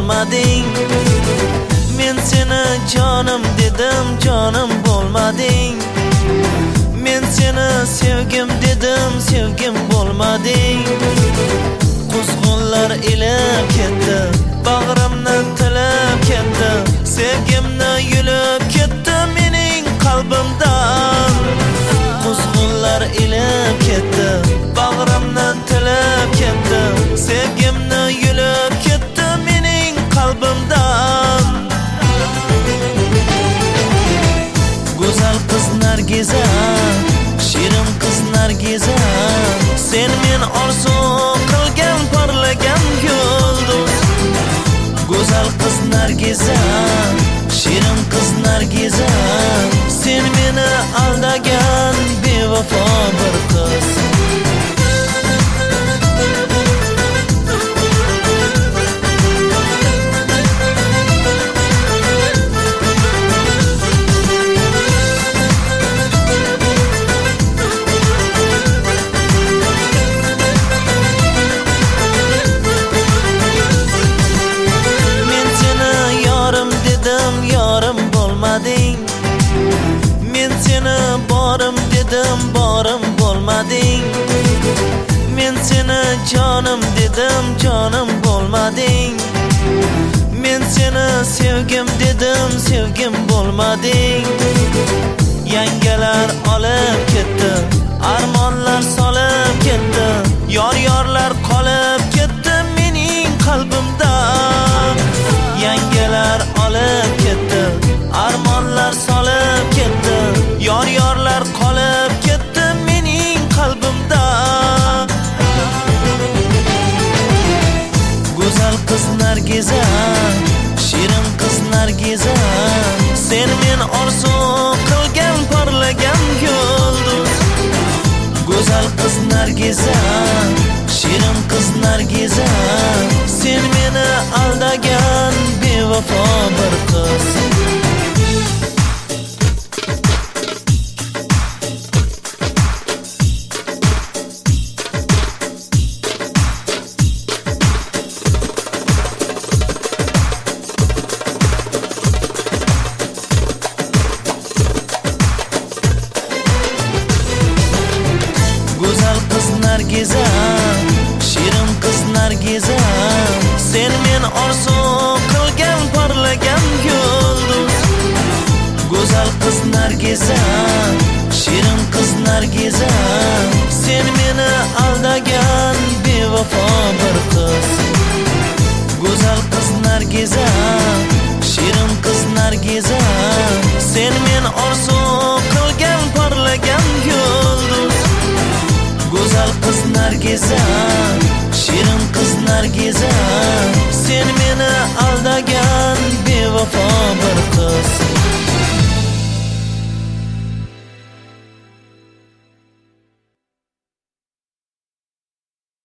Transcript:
bo'lmading. Men seni jonim dedim, jonim bo'lmading. Men seni sevgim dedim, sevgim bo'lmading. Quzg'unlar ilib ketdi, bag'rimdan tilib ketdi, sevgimni yulib ketdi mening qalbimdan. Quzg'unlar ilib ketdi, bag'rimdan tilib ketdi, sevgimni yulib ketdi mening qalbimdan. Go'zal qiz Nargiza, shirin qiz Nargiza, sen men orzu qilgan parlagan yulduz. Go'zal qiz Nargiza, shirin qiz Nargiza, sen meni aldagan bevafo bir qiz. Men seni borim dedim, borim bo'lmading. Men seni jonim dedim, jonim bo'lmading. Men seni sevgim dedim, sevgim bo'lmading. Yangalar olib ketdi, armonlar solib ketdi, yor-yorlar qolib ketdi mening qalbimda. Yangalar olib ketdi, armonlar solib ketdi, yor-yorlar qolib ketdi mening qalbimda. Go'zal qiz Nargiza, shirin qiz Nargiza, sen men orzu qilgan parlagan yulduz. Go'zal qiz Nargiza, shirin qiz Nargiza, sen meni aldagan bevafo bir qiz. Go'zal qiz Nargiza, shirin qiz Nargiza, sen men orzu qilgan parlagan yulduz. Go'zal qiz Nargiza, shirin qiz Nargiza, sen meni aldagan bevafo bir qiz. Go'zal qiz Nargiza, shirin qiz Nargiza, sen men orzu qilgan parlagan yulduz. Go'zal qiz Nargiza, shirin qiz Nargiza, sen meni aldagan bevafo bir qiz.